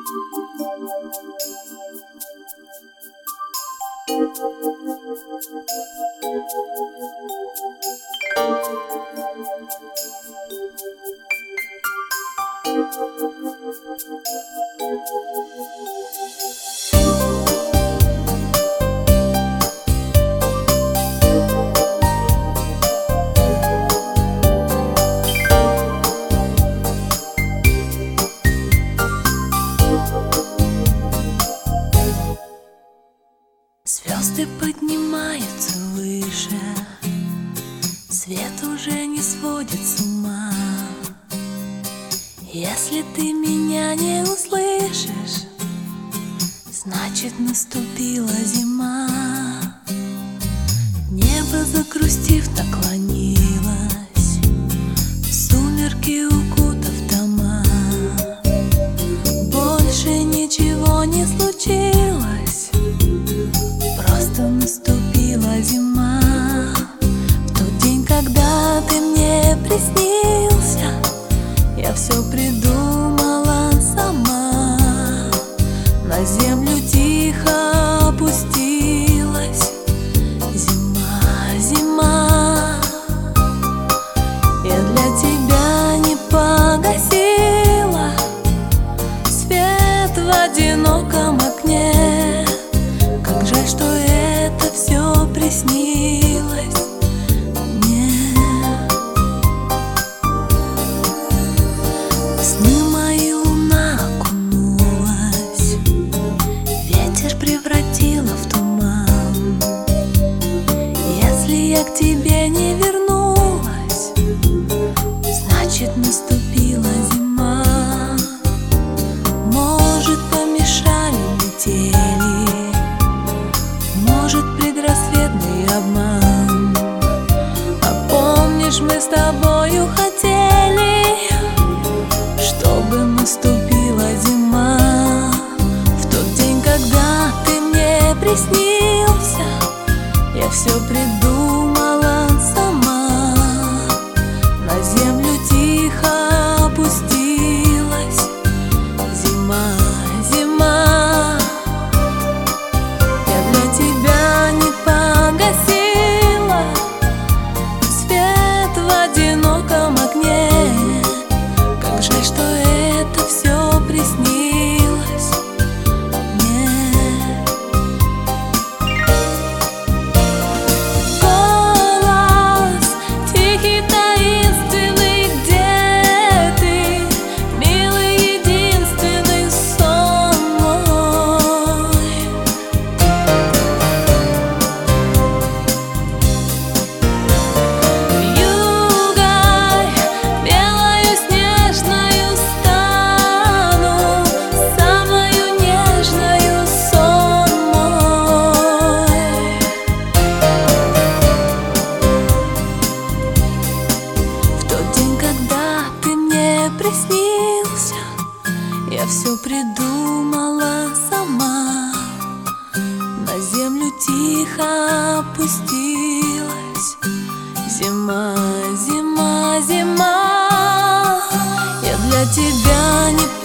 Звезды поднимаются выше, свет уже не сводит с ума. Если ты меня не услышишь, значит наступила зима. Небо, загрустив, наклонилось, в сумерки укутав дома. Больше ничего не случилось, просто наступила зима. В тот день, когда ты мне приснился, я все придумала сама. На землю тихо опустилась зима, зима. Я для тебя не погасила свет в одиноком окне. Как жаль, что это все приснилось мне. В сны мои луна окунулась, ветер превратила в туман. Если я к тебе не вернулась, значит наступила зима. Может, помешали метели, может, предрассветный обман. А помнишь, мы с тобою хотели, чтобы наступила зима. В тот день, когда ты мне приснился, я все придумала сама. На землю тихо опустилась зима, зима. Я для тебя не погасила свет в одиноком окне. Как жаль, что это все приснилось мне. Голос тихий, таинственный, где ты, милый, единственный сон мой. Вьюгой белою снежною стану, самою нежною сон мой. В тот день, когда ты мне приснился, я все придумала сама. На землю тихо опустилась зима, зима, зима. Я для тебя не